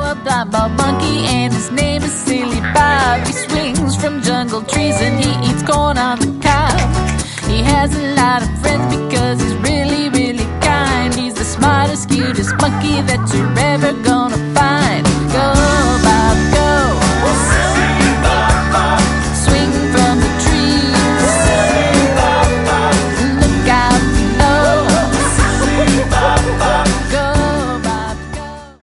a blind ball monkey, and his name is Silly Bob. He swings from jungle trees and he eats corn on the cob. He has a lot of friends because he's really, really kind. He's the smartest, cutest monkey that you're ever gonna